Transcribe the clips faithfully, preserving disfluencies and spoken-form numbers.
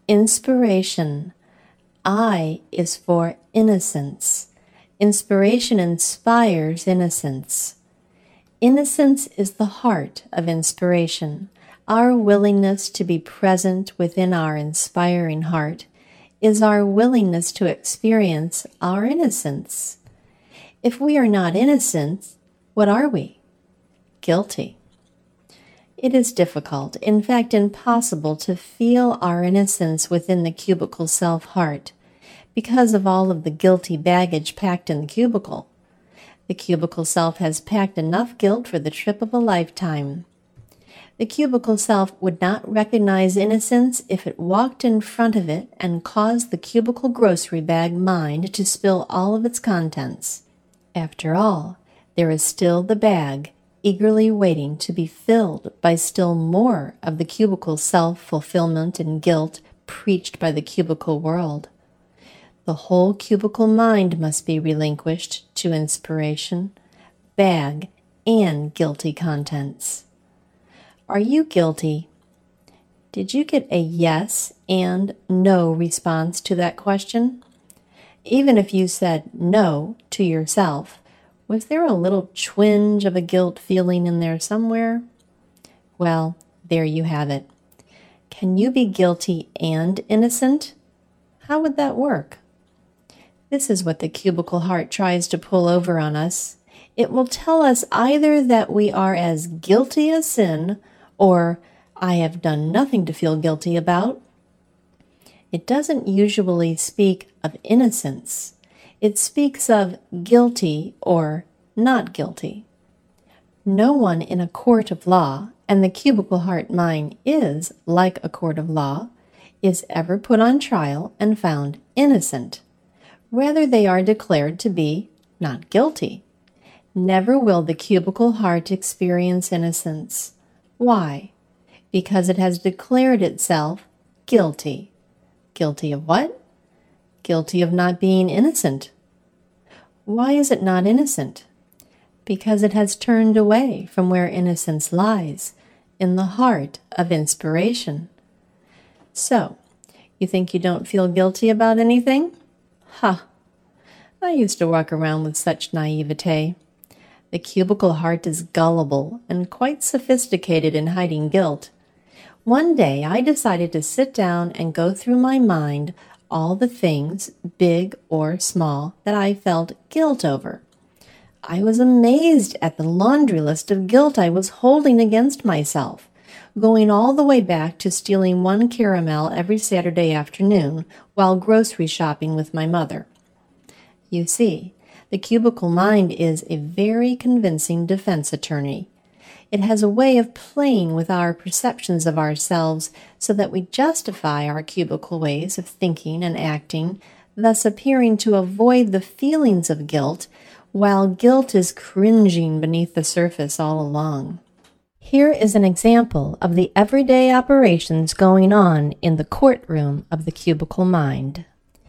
Inspiration. I is for innocence. Inspiration inspires innocence. Innocence is the heart of inspiration. Our willingness to be present within our inspiring heart is our willingness to experience our innocence. If we are not innocent, what are we? Guilty. It is difficult, in fact impossible, to feel our innocence within the cubicle self-heart because of all of the guilty baggage packed in the cubicle. The cubicle self has packed enough guilt for the trip of a lifetime. The cubicle self would not recognize innocence if it walked in front of it and caused the cubicle grocery bag mind to spill all of its contents. After all, there is still the bag, eagerly waiting to be filled by still more of the cubicle self-fulfillment and guilt preached by the cubicle world. The whole cubicle mind must be relinquished to inspiration, bag, and guilty contents. Are you guilty? Did you get a yes and no response to that question? Even if you said no to yourself, was there a little twinge of a guilt feeling in there somewhere? Well, there you have it. Can you be guilty and innocent? How would that work? This is what the cubicle heart tries to pull over on us. It will tell us either that we are as guilty as sin, or I have done nothing to feel guilty about. It doesn't usually speak of innocence. It speaks of guilty or not guilty. No one in a court of law, and the cubicle heart mind is like a court of law, is ever put on trial and found innocent. Rather, they are declared to be not guilty. Never will the cubicle heart experience innocence. Why? Because it has declared itself guilty. Guilty of what? Guilty of not being innocent. Why is it not innocent? Because it has turned away from where innocence lies, in the heart of inspiration. So, you think you don't feel guilty about anything? Ha! I used to walk around with such naivete. The cubicle heart is gullible and quite sophisticated in hiding guilt. One day I decided to sit down and go through my mind all the things, big or small, that I felt guilt over. I was amazed at the laundry list of guilt I was holding against myself, going all the way back to stealing one caramel every Saturday afternoon while grocery shopping with my mother. You see, the cubicle mind is a very convincing defense attorney. It has a way of playing with our perceptions of ourselves so that we justify our cubicle ways of thinking and acting, thus appearing to avoid the feelings of guilt, while guilt is cringing beneath the surface all along. Here is an example of the everyday operations going on in the courtroom of the cubicle mind.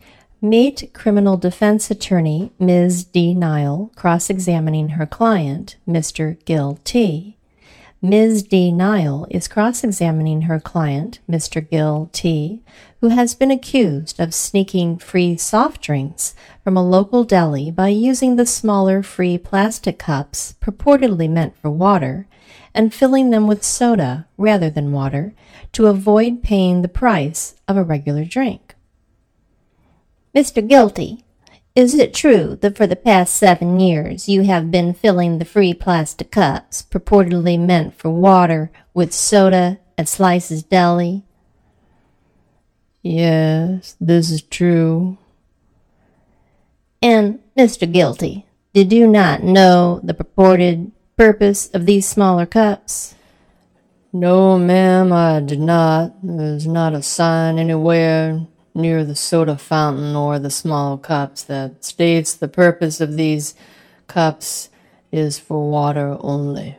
Meet criminal defense attorney Miz D. Nile cross-examining her client, Mister Gil T. Miz D. Nile is cross-examining her client, Mister Gil T., who has been accused of sneaking free soft drinks from a local deli by using the smaller free plastic cups purportedly meant for water and filling them with soda rather than water to avoid paying the price of a regular drink. Mister Guilty, is it true that for the past seven years you have been filling the free plastic cups purportedly meant for water with soda at Slice's Deli? Yes, this is true. And, Mister Guilty, did you not know the purported purpose of these smaller cups? No, ma'am, I did not. There's not a sign anywhere near the soda fountain or the small cups that states the purpose of these cups is for water only.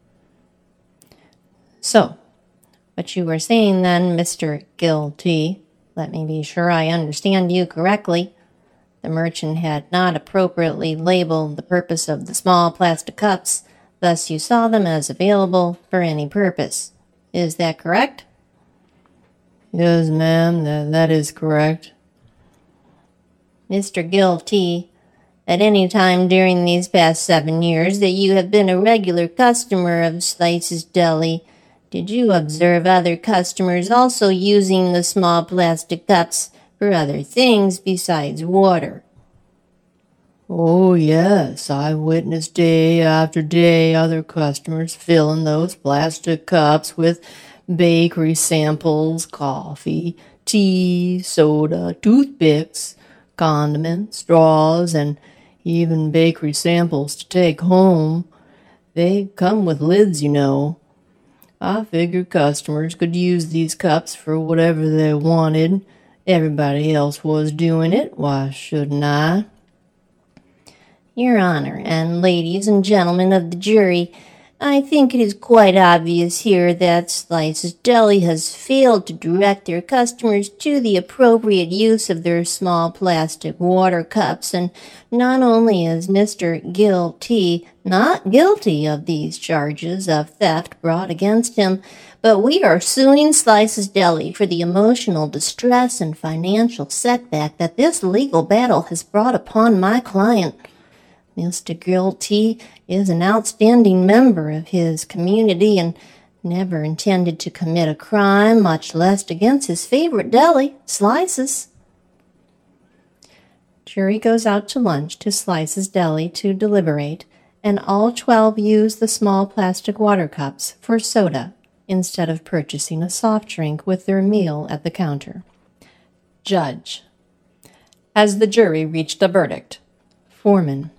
So, what you were saying then, Mister Guilty, let me be sure I understand you correctly. The merchant had not appropriately labeled the purpose of the small plastic cups, thus you saw them as available for any purpose. Is that correct? Yes, ma'am, that, that is correct. Mister Guilty, at any time during these past seven years that you have been a regular customer of Slice's Deli, did you observe other customers also using the small plastic cups for other things besides water? Oh, yes, I witnessed day after day other customers filling those plastic cups with bakery samples, coffee, tea, soda, toothpicks, condiments, straws, and even bakery samples to take home. They come with lids, you know. I figured customers could use these cups for whatever they wanted. Everybody else was doing it, why shouldn't I? Your Honor, and ladies and gentlemen of the jury, I think it is quite obvious here that Slice's Deli has failed to direct their customers to the appropriate use of their small plastic water cups, and not only is Mister Guilty not guilty of these charges of theft brought against him, but we are suing Slice's Deli for the emotional distress and financial setback that this legal battle has brought upon my client. Mister Guilty is an outstanding member of his community and never intended to commit a crime, much less against his favorite deli, Slice's. Jury goes out to lunch to Slice's Deli to deliberate, and all twelve use the small plastic water cups for soda instead of purchasing a soft drink with their meal at the counter. Judge. Has the jury reached a verdict? Foreman.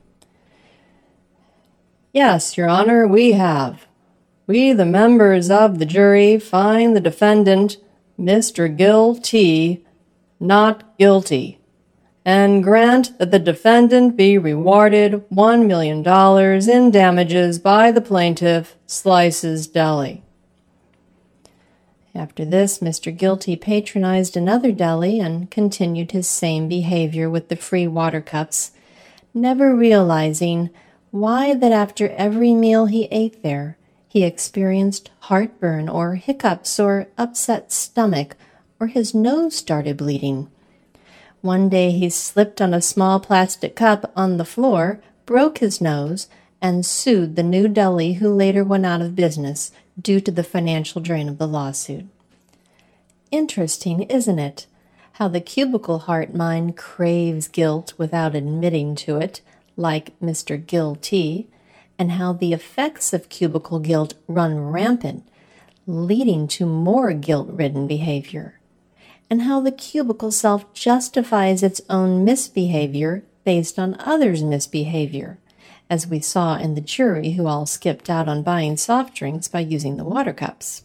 Yes, Your Honor, we have. We, the members of the jury, find the defendant, Mister Guilty, not guilty, and grant that the defendant be rewarded one million dollars in damages by the plaintiff, Slice's Deli. After this, Mister Guilty patronized another deli and continued his same behavior with the free water cups, never realizing why that after every meal he ate there, he experienced heartburn or hiccups or upset stomach, or his nose started bleeding. One day he slipped on a small plastic cup on the floor, broke his nose, and sued the new deli, who later went out of business due to the financial drain of the lawsuit. Interesting, isn't it, how the cubicle heart mind craves guilt without admitting to it, like Mister Guilty, and how the effects of cubicle guilt run rampant, leading to more guilt-ridden behavior, and how the cubicle self justifies its own misbehavior based on others' misbehavior, as we saw in the jury who all skipped out on buying soft drinks by using the water cups.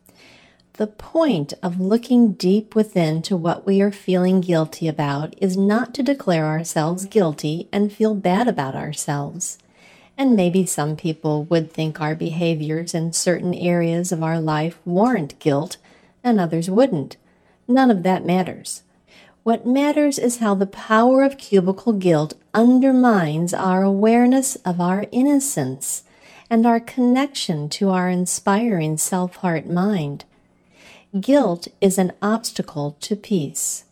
The point of looking deep within to what we are feeling guilty about is not to declare ourselves guilty and feel bad about ourselves. And maybe some people would think our behaviors in certain areas of our life warrant guilt, and others wouldn't. None of that matters. What matters is how the power of cubicle guilt undermines our awareness of our innocence and our connection to our inspiring self-heart mind. Guilt is an obstacle to peace.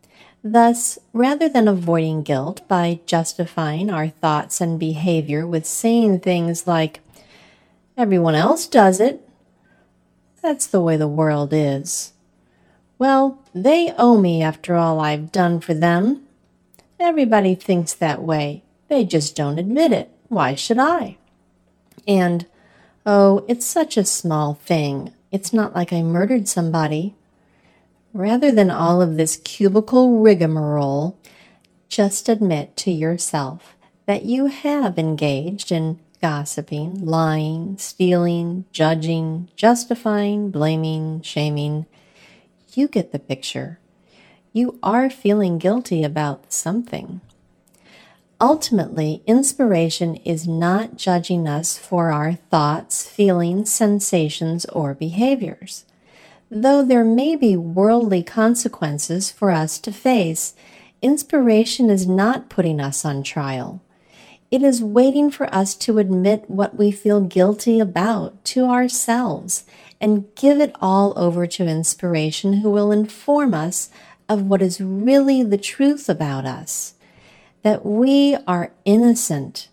Thus, rather than avoiding guilt by justifying our thoughts and behavior with saying things like, "Everyone else does it. That's the way the world is. Well, they owe me after all I've done for them. Everybody thinks that way. They just don't admit it. Why should I?" And, "Oh, it's such a small thing. It's not like I murdered somebody." Rather than all of this cubicle rigmarole, just admit to yourself that you have engaged in gossiping, lying, stealing, judging, justifying, blaming, shaming. You get the picture. You are feeling guilty about something. Ultimately, inspiration is not judging us for our thoughts, feelings, sensations, or behaviors. Though there may be worldly consequences for us to face, inspiration is not putting us on trial. It is waiting for us to admit what we feel guilty about to ourselves and give it all over to inspiration, who will inform us of what is really the truth about us, that we are innocent.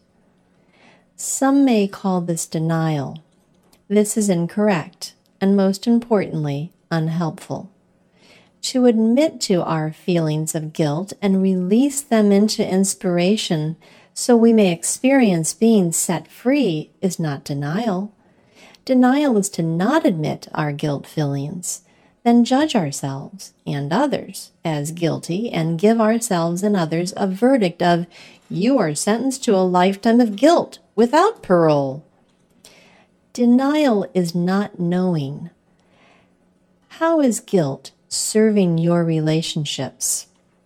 Some may call this denial. This is incorrect and, most importantly, unhelpful. To admit to our feelings of guilt and release them into inspiration so we may experience being set free is not denial. Denial is to not admit our guilt feelings, then judge ourselves and others as guilty and give ourselves and others a verdict of, "You are sentenced to a lifetime of guilt without parole." Denial is not knowing. How is guilt serving your relationships?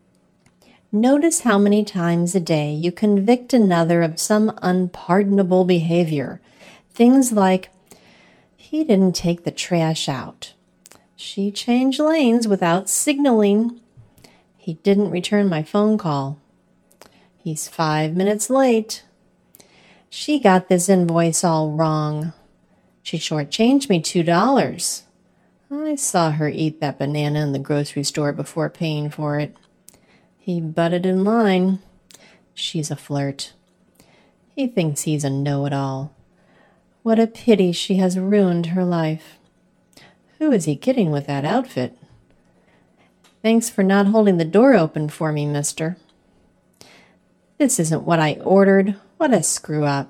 Notice how many times a day you convict another of some unpardonable behavior. Things like, "He didn't take the trash out. She changed lanes without signaling. He didn't return my phone call. He's five minutes late. She got this invoice all wrong. She shortchanged me two dollars. I saw her eat that banana in the grocery store before paying for it. He butted in line. She's a flirt. He thinks he's a know-it-all. What a pity she has ruined her life. Who is he kidding with that outfit? Thanks for not holding the door open for me, mister. This isn't what I ordered. What a screw-up."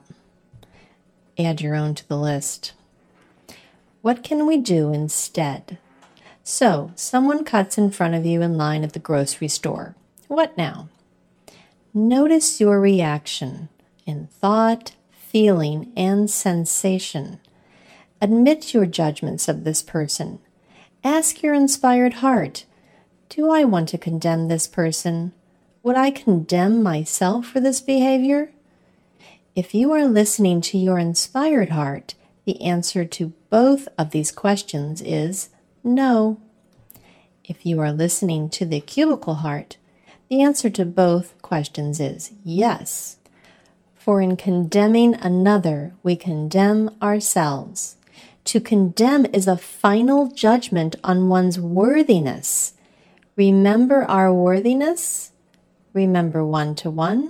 Add your own to the list. What can we do instead? So, someone cuts in front of you in line at the grocery store. What now? Notice your reaction in thought, feeling, and sensation. Admit your judgments of this person. Ask your inspired heart, do I want to condemn this person? Would I condemn myself for this behavior? If you are listening to your inspired heart, the answer to both of these questions is no. If you are listening to the cubicle heart, the answer to both questions is yes. For in condemning another, we condemn ourselves. To condemn is a final judgment on one's worthiness. Remember our worthiness? Remember one-to-one?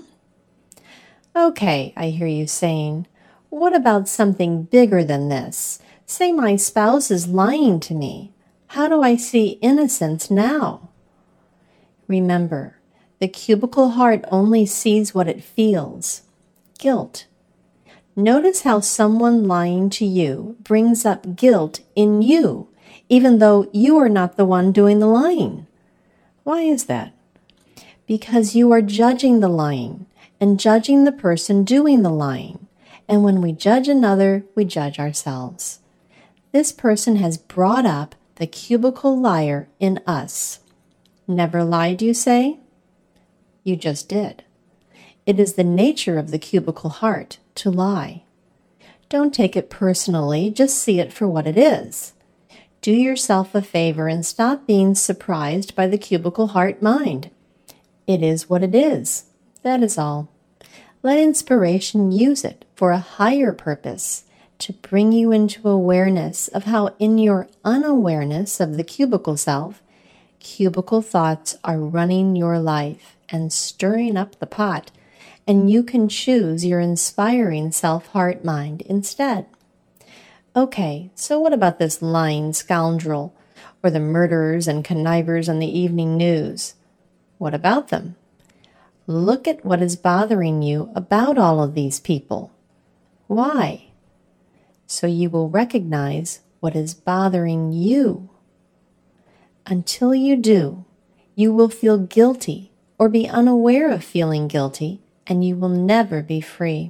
Okay, I hear you saying, what about something bigger than this? Say my spouse is lying to me. How do I see innocence now? Remember, the cubicle heart only sees what it feels. Guilt. Notice how someone lying to you brings up guilt in you, even though you are not the one doing the lying. Why is that? Because you are judging the lying and judging the person doing the lying. And when we judge another, we judge ourselves. This person has brought up the cubicle liar in us. Never lied, you say? You just did. It is the nature of the cubicle heart to lie. Don't take it personally, just see it for what it is. Do yourself a favor and stop being surprised by the cubicle heart mind. It is what it is. That is all. Let inspiration use it for a higher purpose, to bring you into awareness of how in your unawareness of the cubicle self, cubicle thoughts are running your life and stirring up the pot, and you can choose your inspiring self-heart mind instead. Okay, so what about this lying scoundrel, or the murderers and connivers on the evening news? What about them? Look at what is bothering you about all of these people. Why? So you will recognize what is bothering you. Until you do, you will feel guilty or be unaware of feeling guilty, and you will never be free.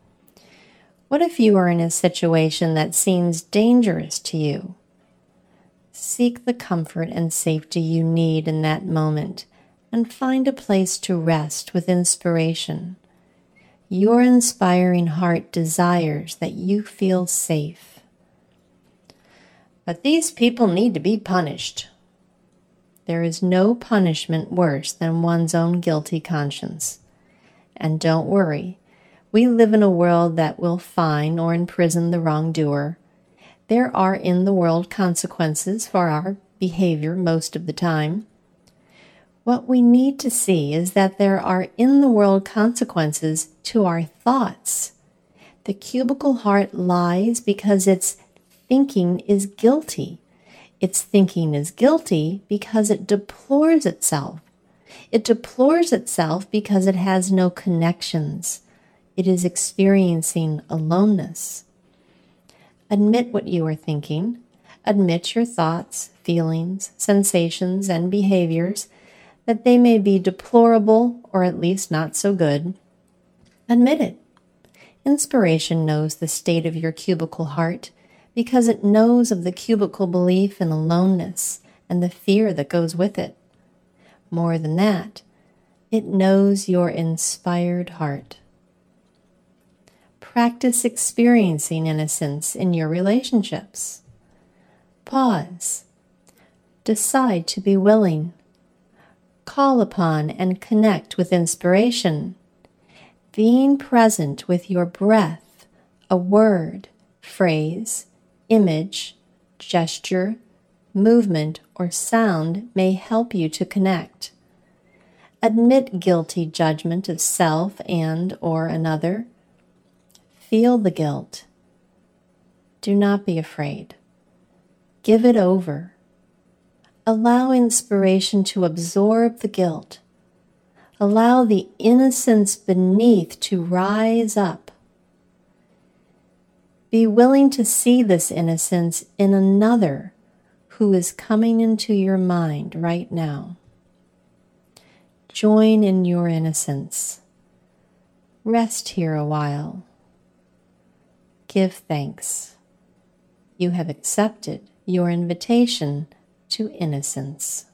What if you are in a situation that seems dangerous to you? Seek the comfort and safety you need in that moment and find a place to rest with inspiration. Your inspiring heart desires that you feel safe. But these people need to be punished. There is no punishment worse than one's own guilty conscience. And don't worry, We live in a world that will fine or imprison the wrongdoer. There are in the world consequences for our behavior most of the time. What we need to see is that there are in the world consequences to our thoughts. The cubicle heart lies because its thinking is guilty. Its thinking is guilty because it deplores itself. It deplores itself because it has no connections. It is experiencing aloneness. Admit what you are thinking. Admit your thoughts, feelings, sensations, and behaviors, that they may be deplorable or at least not so good. Admit it. Inspiration knows the state of your cubicle heart because it knows of the cubicle belief in aloneness and the fear that goes with it. More than that, it knows your inspired heart. Practice experiencing innocence in your relationships. Pause. Decide to be willing. Call upon and connect with inspiration. Being present with your breath, a word, phrase, image, gesture, movement, or sound may help you to connect. Admit guilty judgment of self and or another. Feel the guilt. Do not be afraid. Give it over. Allow inspiration to absorb the guilt. Allow the innocence beneath to rise up. Be willing to see this innocence in another who is coming into your mind right now. Join in your innocence. Rest here a while. Give thanks. You have accepted your invitation to innocence.